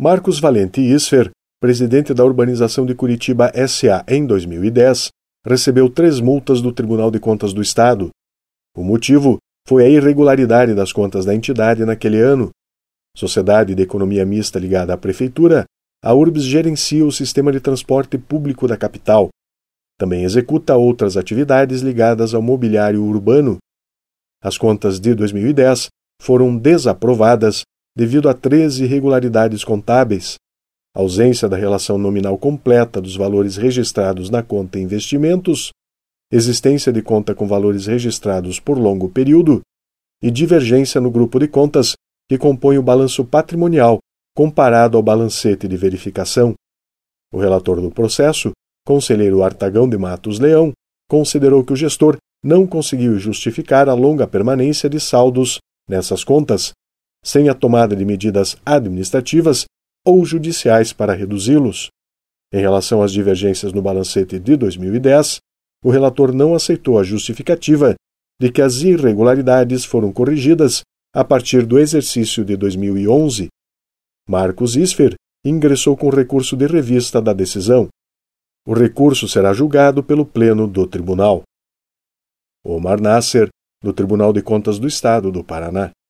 Marcos Valente Isfer, presidente da Urbanização de Curitiba S.A. em 2010, recebeu 3 multas do Tribunal de Contas do Estado. O motivo foi a irregularidade das contas da entidade naquele ano. Sociedade de economia mista ligada à prefeitura, a URBS gerencia o sistema de transporte público da capital. Também executa outras atividades ligadas ao mobiliário urbano. As contas de 2010 foram desaprovadas devido a 13 irregularidades contábeis: ausência da relação nominal completa dos valores registrados na conta investimentos, existência de conta com valores registrados por longo período e divergência no grupo de contas que compõe o balanço patrimonial comparado ao balancete de verificação. O relator do processo, conselheiro Artagão de Matos Leão, considerou que o gestor não conseguiu justificar a longa permanência de saldos nessas contas, sem a tomada de medidas administrativas ou judiciais para reduzi-los. Em relação às divergências no balancete de 2010, o relator não aceitou a justificativa de que as irregularidades foram corrigidas a partir do exercício de 2011. Marcos Isfer ingressou com recurso de revista da decisão. O recurso será julgado pelo Pleno do Tribunal. Omar Nasser, do Tribunal de Contas do Estado do Paraná.